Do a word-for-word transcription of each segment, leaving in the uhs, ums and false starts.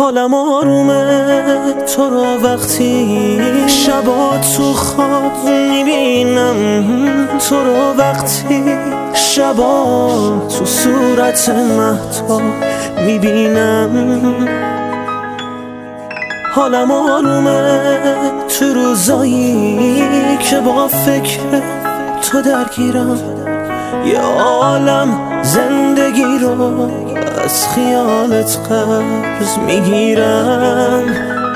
حالم آرومه تو رو وقتی شبا تو خواب میبینم، تو رو وقتی شبا تو صورت مهتاب میبینم. حالم آرومه تو روزایی که با فکر تو درگیرم، یه عالم زندگی رو از خیالت قرض میگیرم.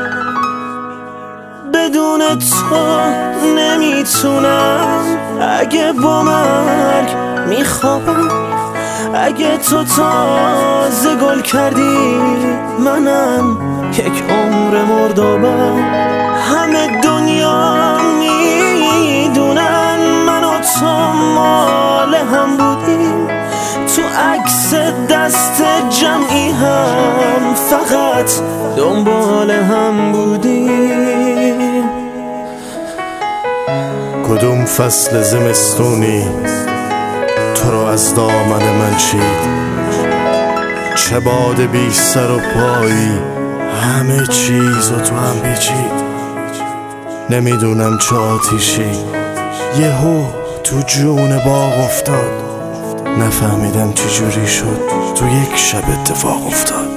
بدون تو نمیتونم، اگه با مرگ میخوابم، اگه تو تازه گل کردی منم یک عمر مردابم. همه دنیا میدونن من و تو مال هم بودیم، تو عکس دست جمعی هم فقط دنبال هم بودیم. کدوم فصل زمستونی تو رو از دامن من چید، چه باد بی سر و پایی همه چیز رو تو هم پیچید. نمیدونم چه آتیشی یهو تو جون باغ افتاد، نفهمیدم چی جوری شد تو یک شب اتفاق افتاد.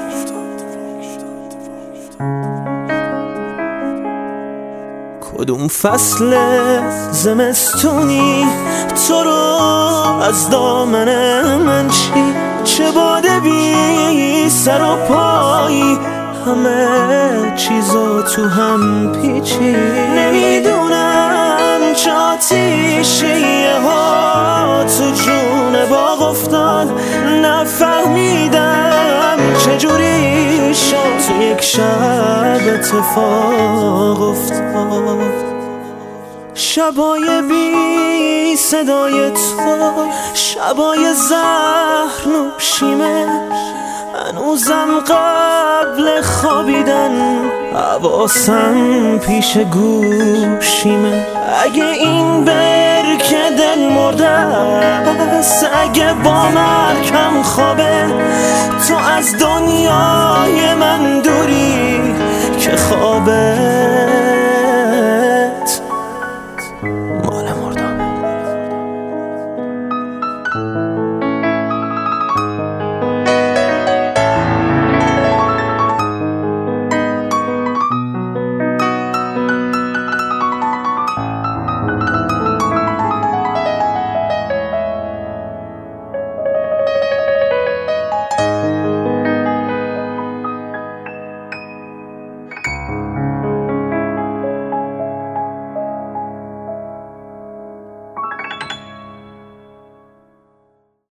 کدوم فصل زمستونی تو رو از دامن من چید، چه باد بی سر و پایی همه چیزا تو هم پیچید. نمیدونم چه آتیشی یهو تو جون باغ افتاد، نفهمیدم چجوری شد تو یک شب اتفاق افتاد. شبای بی صدای تو، شبای زهر نوشیمه، هنوزم قبل خوابیدن حواسم پیش گوشیمه. اگه این برکه دل مرده است، اگه با مرکم خوابه، تو از دنیای من دوری که خوابه.